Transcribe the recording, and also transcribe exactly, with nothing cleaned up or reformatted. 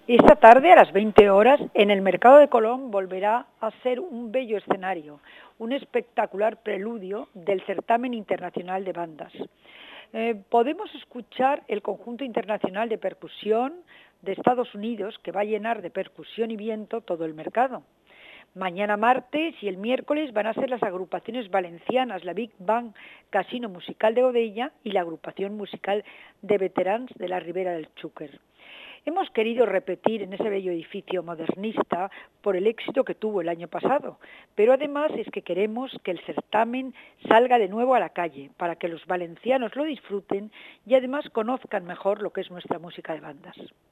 Esta tarde, a las veinte horas, en el Mercado de Colón volverá a ser un bello escenario, un espectacular preludio del certamen internacional de bandas. Eh, podemos escuchar el conjunto internacional de percusión de Estados Unidos, que va a llenar de percusión y viento todo el mercado. Mañana martes y el miércoles van a ser las agrupaciones valencianas, la Big Bang Casino Musical de Godella y la agrupación musical de veterans de la Ribera del Xúquer. Hemos querido repetir en ese bello edificio modernista por el éxito que tuvo el año pasado, pero además es que queremos que el certamen salga de nuevo a la calle para que los valencianos lo disfruten y además conozcan mejor lo que es nuestra música de bandas.